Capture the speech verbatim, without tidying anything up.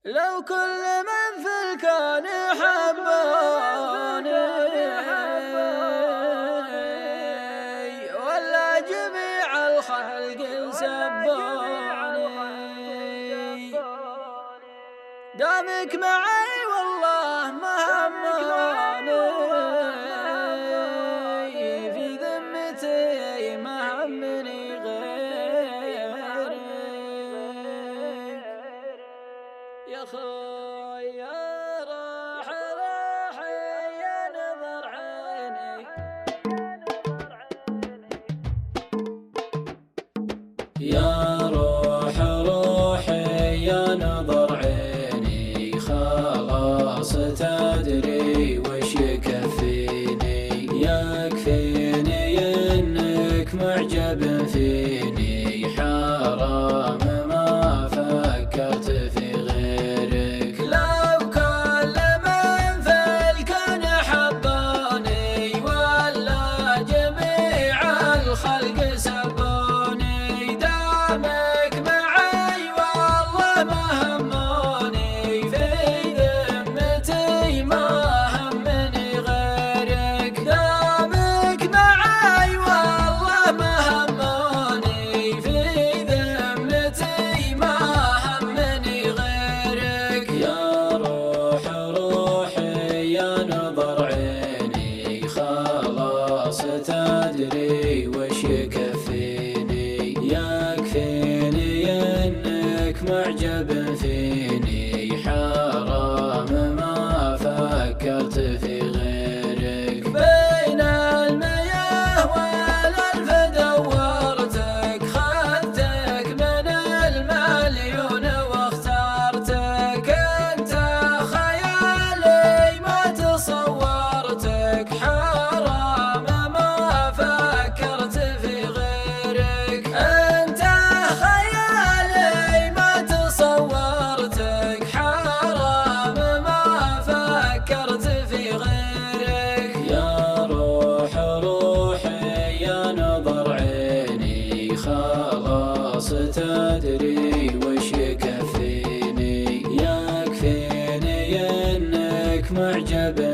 لو كل من في الكون حبوني ولا جميع الخلق سبوني، دامك معي والله ما هموني، في ذمتي ما همني غيرك يا خويا. راح راح يا نظر عيني، يا روح روحي يا نظر عيني، خلاص تدري وش يكفيني، يكفيني انك معجب فيني، حرام ما فكرت في غيرك. لو كل من في الكون حبوني ولا جميع الخلق سبوني، دامك معي والله ما هموني، في ذمتي ما همني غيرك. دامك معي والله ما هموني، في ذمتي ما همني غيرك. يا روح روحي يا نظر عيني، خلاص تدري وش يكفيني، يكفيني انك معجب فيني، حرام ما فكرت في غيرك. بين المياه والألف دورتك، خذتك من المليون واخترتك، انت خيالي ما تصورتك، حرام ما فكرت في غيرك. انت خيالي ما تصورتك، حرام ما فكرت في غيرك. يا روح روحي يا نظر عيني، خلاص تدري وش يكفيني، يكفيني انك معجب